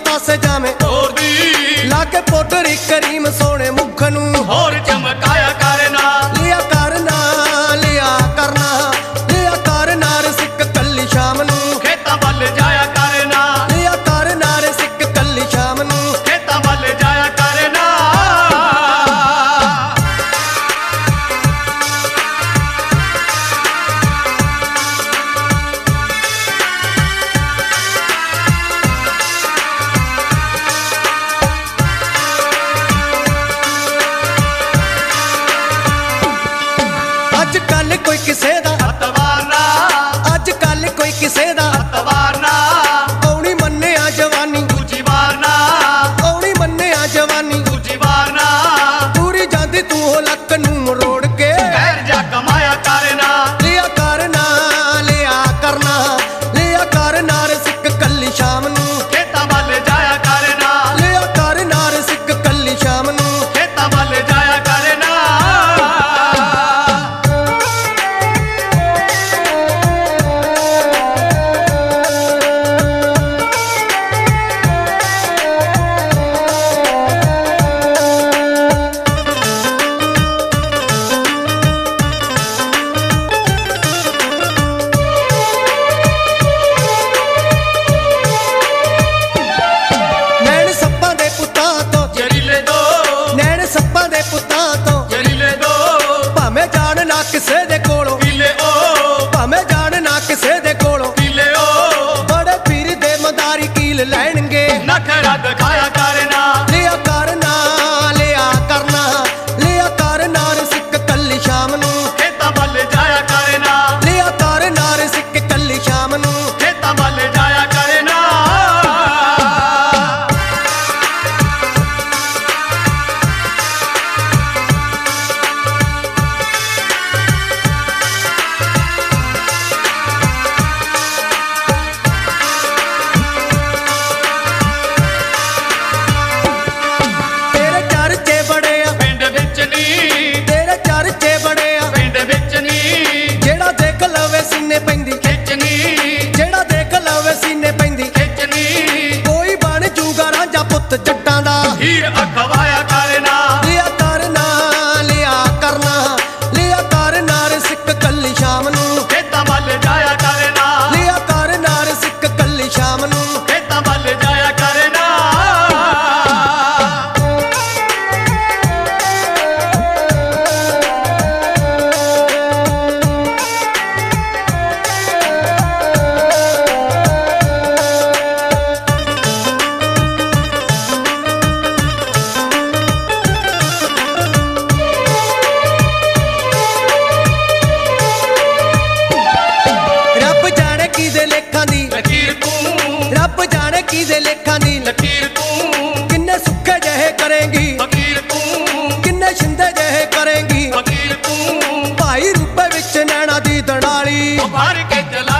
पासे जावे तोर दी लागे पाउडर करीम सोने मुख नूं होर चमकाया करना लिया करना लिया करना लिया करना रे सिक कल्ली शाम नूं खेतां वल जाया करना लिया करना रे सिक कल्ली शाम नूं खेतां वल जाया करना अजकल कोई किसे दा अतवारना अजकल कोई किसे दा अतवारना कौनी मन्निया जवानी दूजी वारना कौनी मन्निया जवानी दूजी वारना पूरी जांदी तू हो लक नूं मरोड़ के खैर जा कमाया करना लिया करना लिया करना रे सिक कल्ली शाम नूं खेतां वल जाया करना लिया करना रे सिक कल्ली शाम नूं खेतां वल जाया करना नैण सप्पां दे पुत्तां तो जरीले दो नैण सप्पां दे पुत्तां तो जरीले दो भावें जाण ना किसे दे कोलों पीले ओ भावें जाण ना किसे दे कोलों पीले ओ बड़े पीर दे मदारी कील लैणगे नखरा दिखाया करना लिया करना लिया करना रे सिक कल्ली शाम नूं खेतां वल जाया करना लिया करना रे सिक कल्ली शाम नूं खेतां वल जाया करना तेरे चर्चे बड़े आ पिंड विच नी तेरे चर्चे बड़े आ पिंड विच नी जेड़ा देख लवे सीने पैंदी खिचनी जेड़ा देख लवे सीने पैंदी खिचनी कोई बन जूगा रांझा पुੱਤ जट्टां दा हीर अखवाया करना लिया करना रे सिक कल्ली शाम नूं खेतां वल जाया करना लिया करना रे सिक कल्ली शाम नूं खेतां वल जाया करना रब जाने किदे लेखां दी लकीर तू रब जाने किदे लेखां दी लकीर तू किन्ने सुखे जहे करेंगी फकीर तू किन्ने शिंदे जहे करेंगी फकीर तू भाई रूपे विच नैना दी दड़ाली भर के चला